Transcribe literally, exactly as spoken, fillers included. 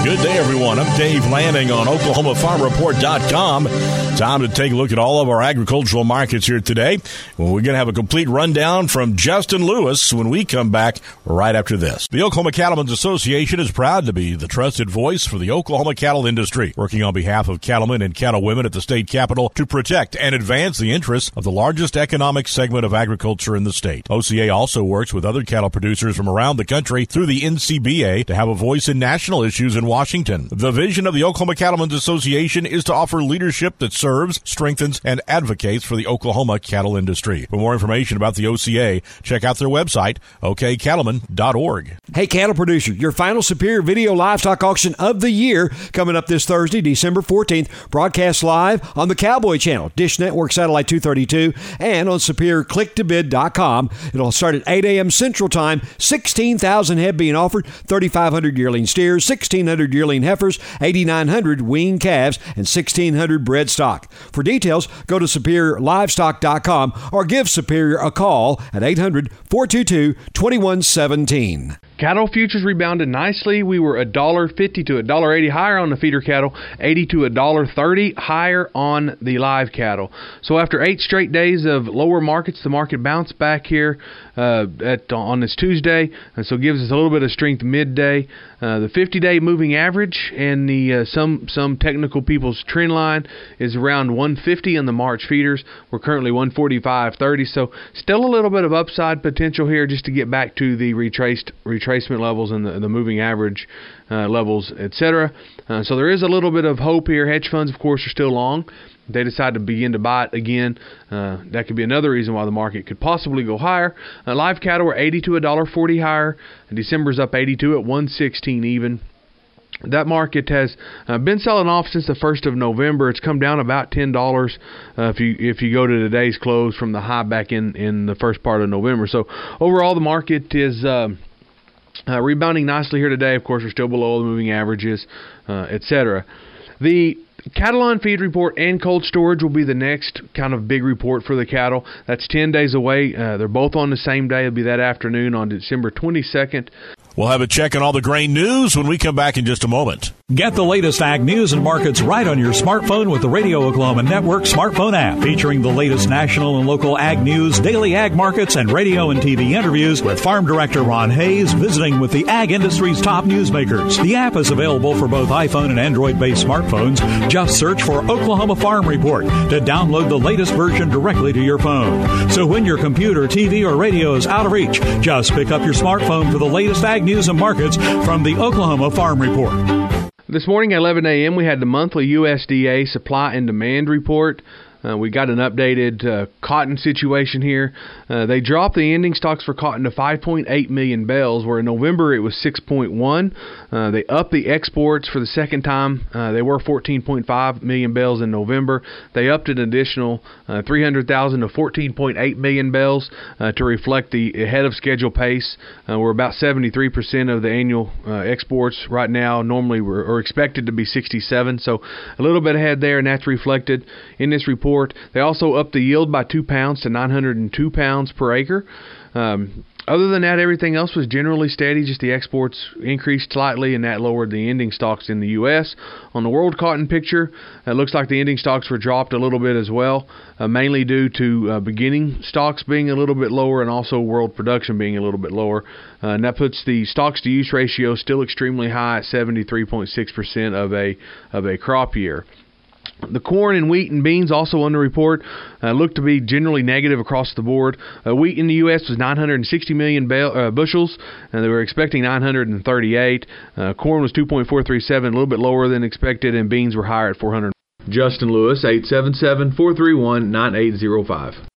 Good day, everyone. I'm Dave Lanning on Oklahoma Farm Report dot com. Time to take a look at all of our agricultural markets here today. Well, we're going to have a complete rundown from Justin Lewis when we come back right after this. The Oklahoma Cattlemen's Association is proud to be the trusted voice for the Oklahoma cattle industry, working on behalf of cattlemen and cattlewomen at the state capitol to protect and advance the interests of the largest economic segment of agriculture in the state. O C A also works with other cattle producers from around the country through the N C B A to have a voice in national issues in Washington. The vision of the Oklahoma Cattlemen's Association is to offer leadership that serves, strengthens, and advocates for the Oklahoma cattle industry. For more information about the O C A, check out their website, O K cattlemen dot org. Hey, cattle producer, your final Superior Video Livestock Auction of the year coming up this Thursday, December fourteenth, broadcast live on the Cowboy Channel, Dish Network Satellite two thirty-two, and on superior click to bid dot com. It'll start at eight a.m. Central Time, sixteen thousand head being offered, thirty-five hundred yearling steers, sixteen hundred yearling heifers, eighty-nine hundred weaned calves, and sixteen hundred bred stock. For details, go to superior livestock dot com or give Superior a call at eight hundred, four two two, two one one seven. Cattle futures rebounded nicely. We were one dollar fifty to one dollar eighty higher on the feeder cattle, eighty to one dollar thirty higher on the live cattle. So after eight straight days of lower markets, the market bounced back here uh, at on this Tuesday, and so gives us a little bit of strength midday. Uh, the fifty-day moving average and the uh, some some technical people's trend line is around one fifty on the March feeders. We're currently one forty-five thirty, so still a little bit of upside potential here just to get back to the retraced retracement levels and the, the moving average uh, levels, et cetera. Uh, so there is a little bit of hope here. Hedge funds, of course, are still long. They decide to begin to buy it again. Uh, that could be another reason why the market could possibly go higher. Uh, live cattle were eighty to one dollar forty higher. December's up eighty-two at one sixteen even. That market has uh, been selling off since the first of November. It's come down about ten dollars uh, if you if you go to today's close from the high back in, in the first part of November. So overall, the market is uh, uh, rebounding nicely here today. Of course, we're still below the moving averages, uh, et cetera. The cattle on feed report and cold storage will be the next kind of big report for the cattle. That's ten days away. Uh, they're both on the same day. It'll be that afternoon on December twenty-second. We'll have a check on all the grain news when we come back in just a moment. Get the latest ag news and markets right on your smartphone with the Radio Oklahoma Network smartphone app, featuring the latest national and local ag news, daily ag markets, and radio and T V interviews with Farm Director Ron Hayes visiting with the ag industry's top newsmakers. The app is available for both iPhone and Android-based smartphones. Just search for Oklahoma Farm Report to download the latest version directly to your phone. So when your computer, T V, or radio is out of reach, just pick up your smartphone for the latest ag news and markets from the Oklahoma Farm Report. This morning at eleven a.m. we had the monthly U S D A supply and demand report. Uh, we got an updated uh, cotton situation here. Uh, they dropped the ending stocks for cotton to five point eight million bales, where in November it was six point one. Uh, they upped the exports for the second time. Uh, they were fourteen point five million bales in November. They upped an additional uh, three hundred thousand to fourteen point eight million bales uh, to reflect the ahead of schedule pace. Uh, we're about seventy-three percent of the annual uh, exports right now. Normally we're are expected to be sixty-seven, so a little bit ahead there, and that's reflected in this report. They also upped the yield by two pounds to nine hundred two pounds per acre. Um, other than that, everything else was generally steady. Just the exports increased slightly, and that lowered the ending stocks in the U S. On the world cotton picture, it looks like the ending stocks were dropped a little bit as well, uh, mainly due to uh, beginning stocks being a little bit lower and also world production being a little bit lower. Uh, and that puts the stocks-to-use ratio still extremely high at seventy-three point six percent of a of a crop year. The corn and wheat and beans also on the report uh, look to be generally negative across the board. Uh, wheat in the U S was nine hundred sixty million bale, uh, bushels, and they were expecting nine hundred thirty-eight. Uh, corn was two point four three seven, a little bit lower than expected, and beans were higher at four hundred. Justin Lewis, eight seven seven, four three one, nine eight zero five.